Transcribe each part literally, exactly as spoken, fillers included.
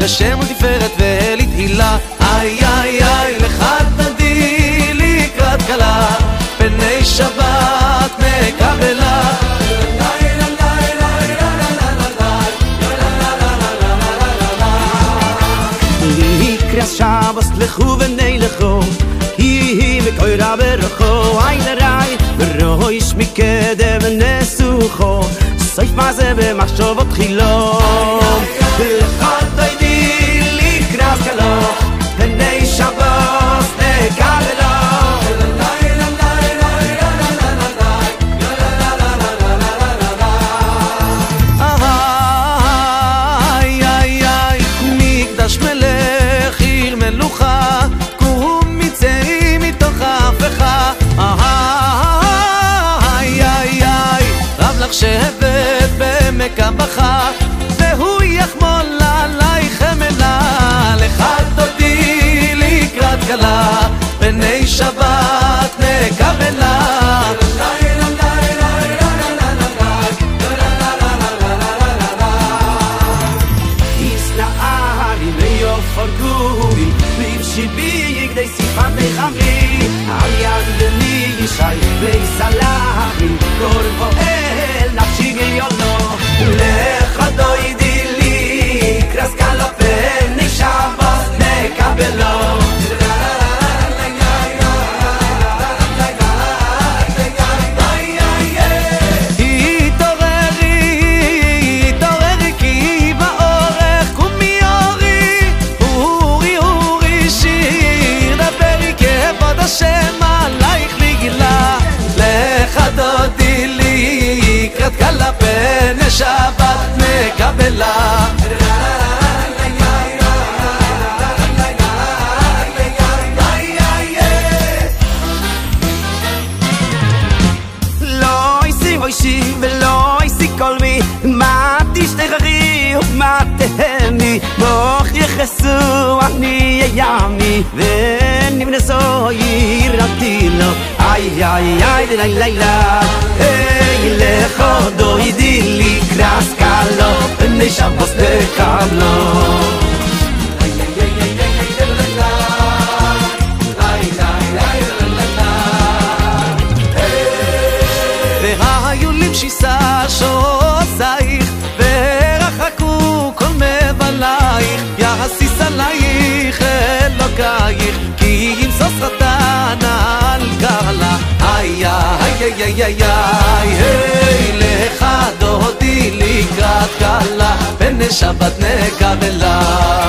לשם ולתפארת ולתהילה. איי איי איי לך תנדי לקראת כלה, פני שבת מקבלה. לקראת שבס לכו ונלכו, היא וקוירה ברחו, איי לראי ורויש מקדם נסוכו, סויף מה זה במחשבות חילום. לך תנדי לקראת כלה, פני שבת מקבלה. שהבאת במקבחה והוא יחמול עלייך חמלה. לך תודי לקראת כלה, פני שבת נקבלה. יסלערי ויופר גורי לבשיבי כדי סיפת נחמי, על יד לי ישי ויסלח לי קורבו נפשי גיליונו. לך דוידי לי קרס קלה פני שבת נקבלו. התעוררי, התעוררי כי באורך קומי אורי, אורי אורי שיר דברי כבוד השם עלייך נגילה. לך דודי לי קראת כלה פני שבת מקבלה. לא איסי ואישי ולא איסי כל מי, מה תשתחרי ומה תהני, בוך יחסו אני ימי ונבנסו ירדתי לו. איי איי איי די לילה, היי לך דוידי לי קרס קלו, פני שבת נקבלו. והיו למשיסה שעוזייך ורחקו כל מבלייך, יחסיס עלייך אלוקייך כי ימסוס חתן על קרלה. איי איי איי איי איי היי לך דודי לקראת כלה, פני שבת נקבלה.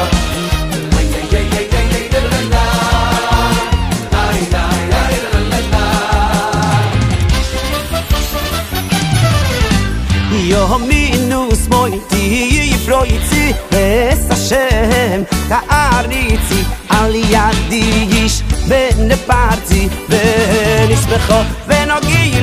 יומינו שמאלי תהיי פרויצי אס השם תעריצי, על ידי איש ונפרצי ונשמחו ונוגי